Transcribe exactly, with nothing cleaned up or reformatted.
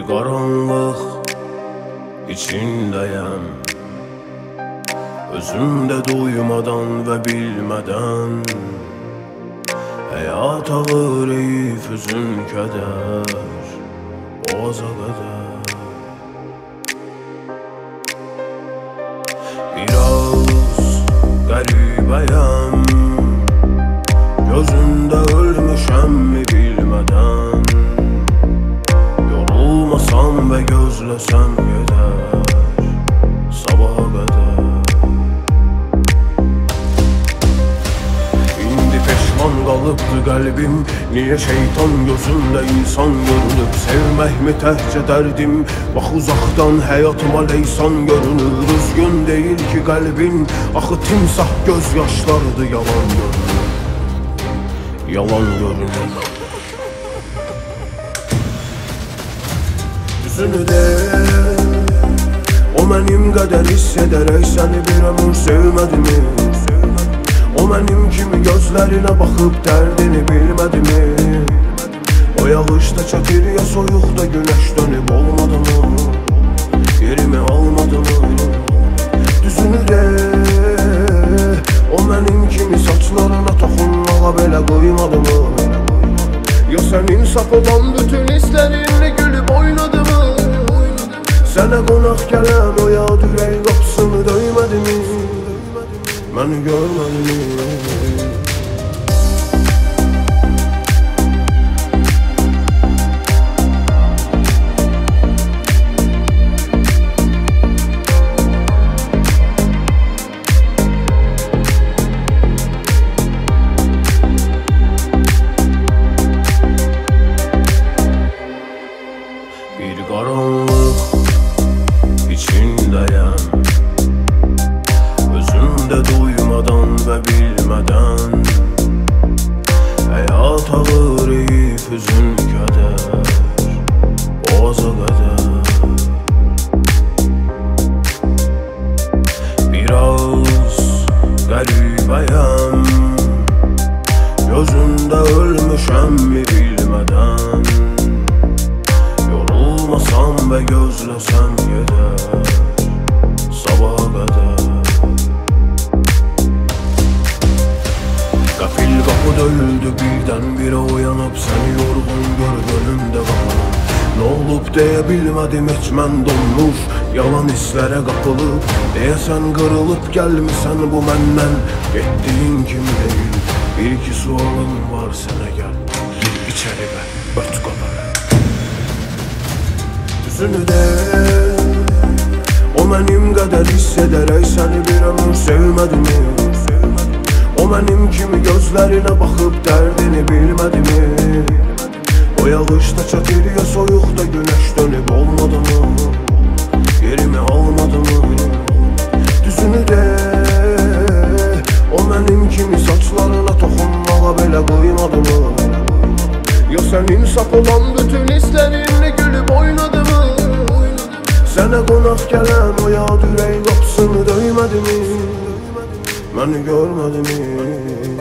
qaranlıq içindəyəm, özümdə duymadan və bilmədən. Həyat ağır eyif, üzün kədər, boğaza qədər. Biraz qəribəyəm, gözündə ölmüşəm mi bilmədən. Yorulmasam və gözləsəm gedər sabaha qədər. İndi peşman qalıbdı qəlbim, niyə şeytan gözümdə insan görünüb? Sevməkmi təhcə dərdim, bax uzaqdan həyatıma leysan görünür. Üzgün deyil ki qəlbin, axı timsah göz yaşlardı, yalan görünür, yalan görünür. Düzünü de, o mənim qədər hiss edərək səni bir ömür sevmədimi? O mənim kimi gözlərinə baxıb dərdini bilmədimi? O yağışda çətir ya soyuqda günəş dönüb olmadı mı? Yerimi almadı mı? Düzünü de, o mənim kimi saçlarına toxunmağa belə qoymadı mı? Ya sənin sapıdan bütün hisslərinlə gülüb oynadı mı? Sənə qonaq gələn o yad ürək qapısını döymədi mi? Məni görmədi mi? Bir qaranlıq içindəyəm, özümdə duymadan və bilmədən. Həyat ağır eyif, üzün kədər, boğaza qədər. Biraz qəribəyəm, gözündə ölmüşəm mi bilmədən. Yorulmasam və gözləsəm gedər sabaha qədər. Qəfil qapı döyüldü, birdən birə oyanıb səni yorğun görüb önümdə qalıb. Nə olub deyə bilmədim, heç mən donmuş yalan hisslərə qapılıb. Deyəsən qırılıb gəlmisən bu məndən, getdiyin kimi deyil. Bir iki sualım var sənə, gəl gir içəri və ört qabarı. Düzünü de, o mənim qədər hiss edərək səni bir ömür sevmədimi? O mənim kimi gözlərinə baxıb dərdini bilmədimi? O yağışda çətir ya soyuqda günəş dönüb olmadı mı? Yerimi almadı mı? Düzünü de, o mənim kimi saçlarına toxunmağa belə qoymadı mı? Ya sənin sapılan bütün hisslərinlə gülüb oynadı mı? Sənə qonaq gələn o yad ürək qapısını döymədi mi? Məni görmədi mi?